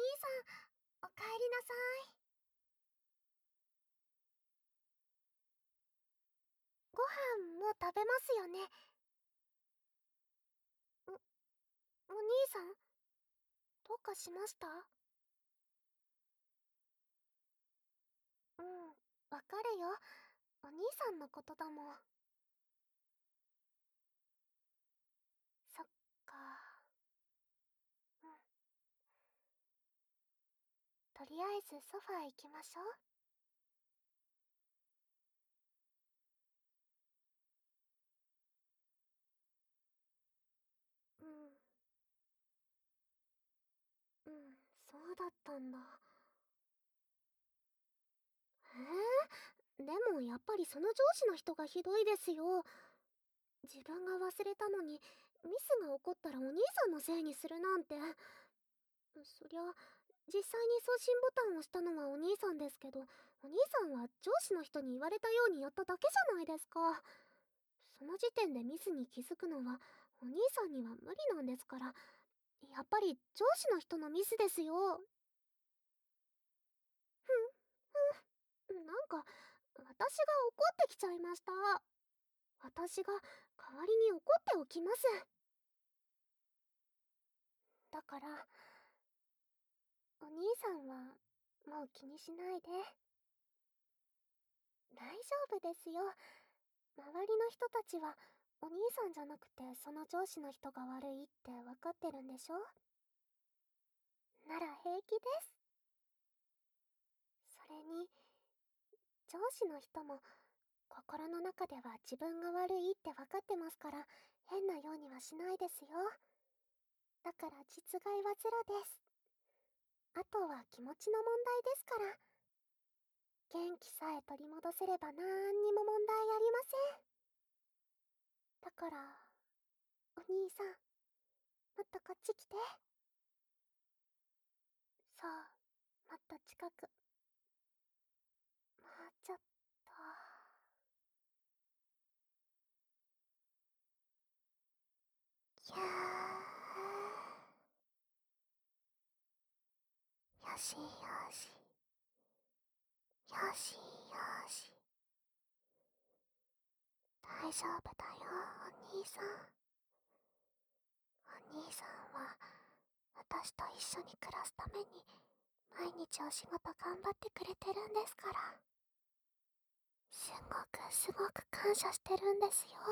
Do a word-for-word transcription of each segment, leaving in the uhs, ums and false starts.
さん、おかえりなさい。ご飯もう食べますよね。お、お兄さん、どうかしました？うん、わかるよ。お兄さんのことだもん。そっか。うん。とりあえずソファー行きましょう。うん。うん、そうだったんだ。えー、でもやっぱりその上司の人がひどいですよ。自分が忘れたのにミスが起こったらお兄さんのせいにするなんて。そりゃ実際に送信ボタンを押したのはお兄さんですけど、お兄さんは上司の人に言われたようにやっただけじゃないですか。その時点でミスに気づくのはお兄さんには無理なんですから、やっぱり上司の人のミスですよ。ふん、ふん、なんか私が怒ってきちゃいました。私が代わりに怒っておきます。だからお兄さんはもう気にしないで。大丈夫ですよ。周りの人たちはお兄さんじゃなくてその上司の人が悪いって分かってるんでしょ？なら平気です。それに上司の人も心の中では自分が悪いって分かってますから、変なようにはしないですよ。だから実害はゼロです。あとは気持ちの問題ですから。元気さえ取り戻せればなんにも問題ありません。だからお兄さん、もっとこっち来て。そう、もっと近く。もうちょっと。ぎゃー。よしよし。よしよし。大丈夫だよ、お兄さん。お兄さんは、私と一緒に暮らすために、毎日お仕事頑張ってくれてるんですから。すごくすごく感謝してるんですよ。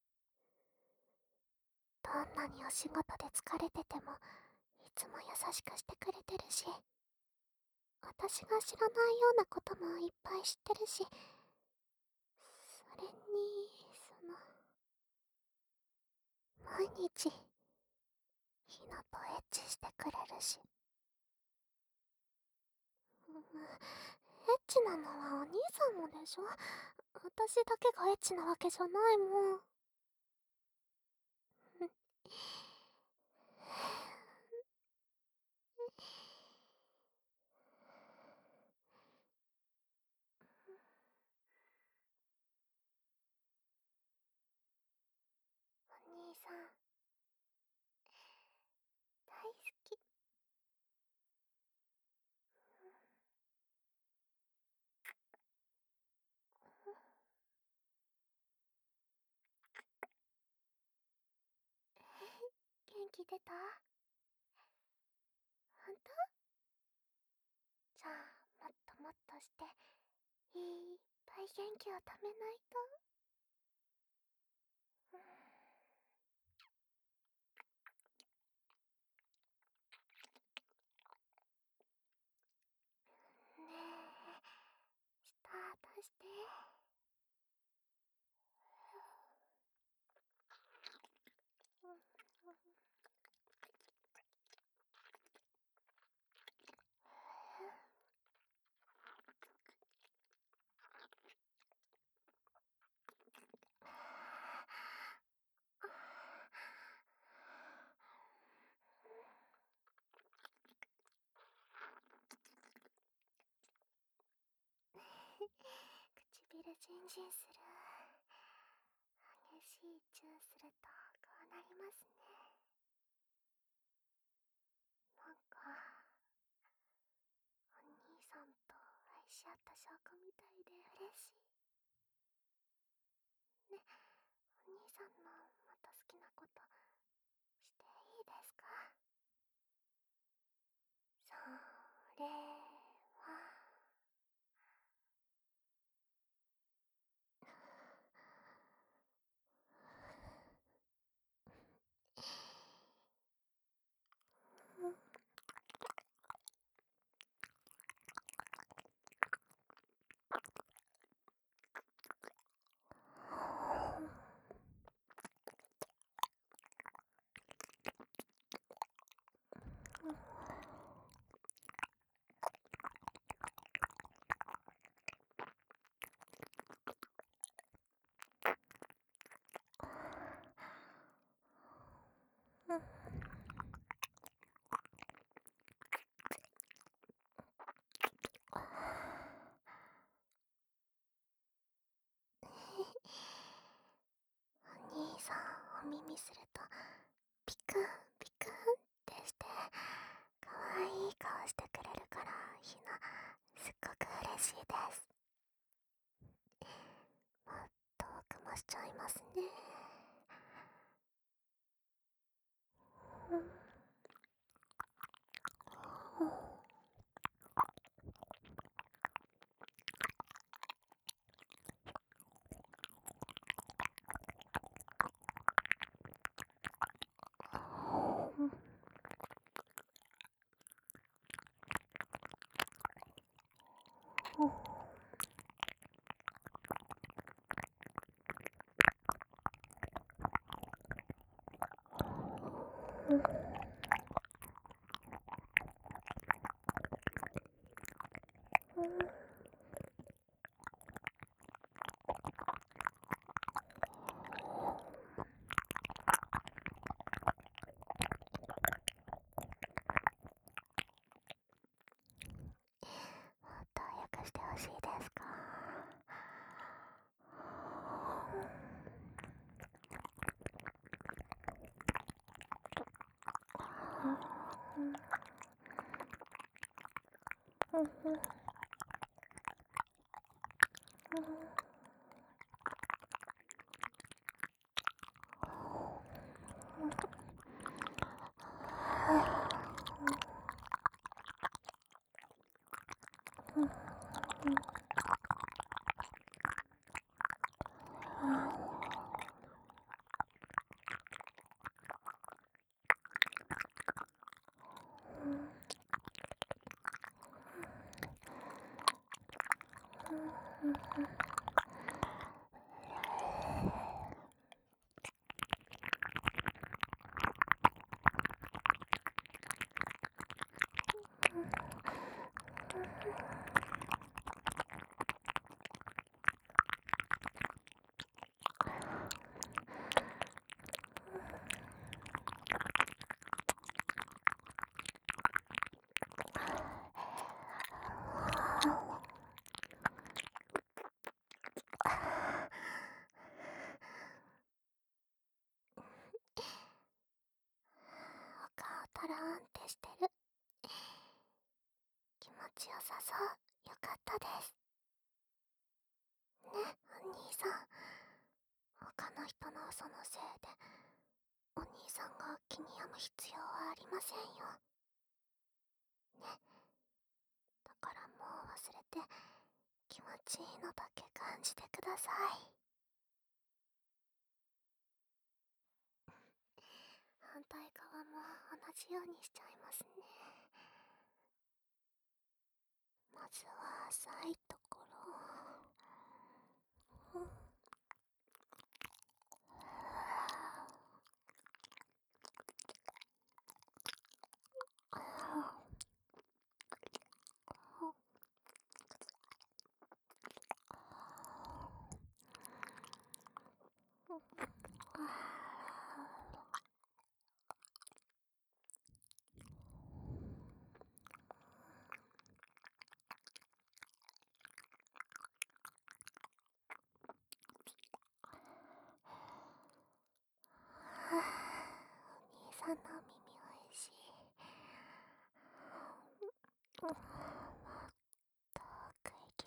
どんなにお仕事で疲れてても、いつも優しくしてくれてるし、私が知らないようなこともいっぱい知ってるし、それに、その、毎日、ひなとエッチしてくれるし。うん、エッチなのはお兄さんもでしょ？私だけがエッチなわけじゃないもん。お兄さん、大好き。元気出た？ほんと？じゃあ、もっともっとして、いっぱい元気をためないと。うん、ねえ、スタートして。唇ジンジンする。激しいチューするとこうなりますね。なんかし合った証拠みたいで嬉しい。ね、お兄さんのまた好きなことしていいですか？それはお兄さんお耳するとピクンピクンってしてかわいい顔してくれるからひなすっごく嬉しいです。もっと奥もしちゃいますね。もっと早くしてほしいですか？お顔トローンってしてる。気持ちよさそう。よかったです。ね、お兄さん。他の人の嘘のせいでお兄さんが気に病む必要はありませんよ。ね。だからもう忘れて気持ちいいのだけ感じてください。反対側も同じようにしちゃいますね。まずは浅いところ。お兄さんのお耳おいしい。もっと奥行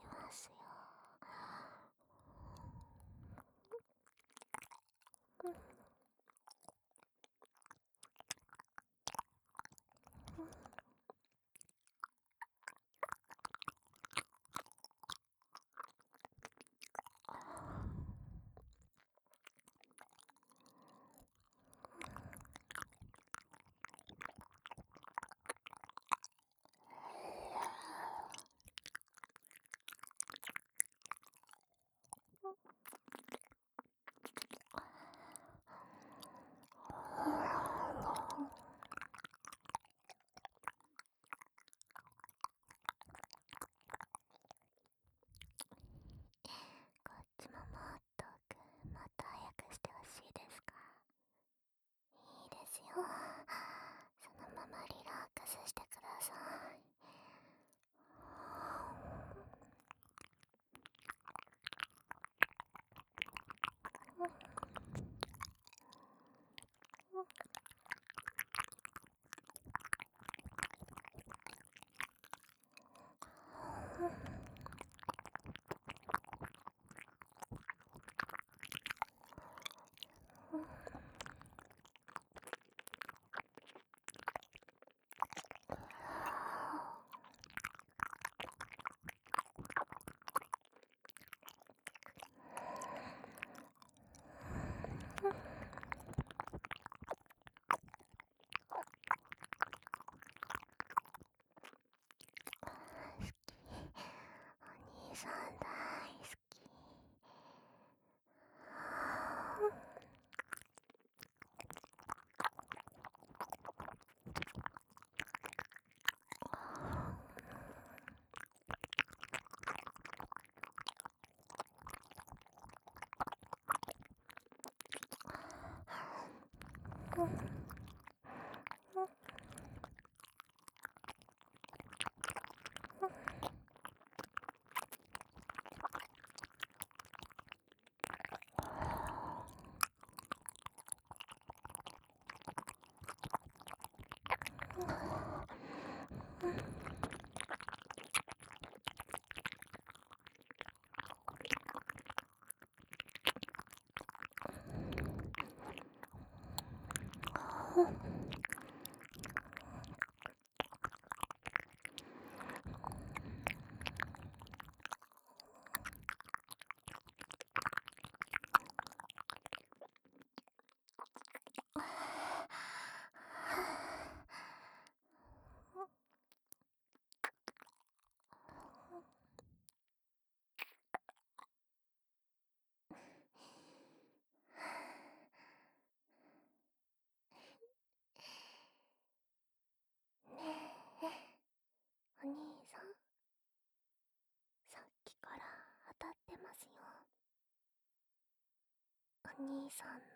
お兄さん、さっきから当たってますよ。お兄さん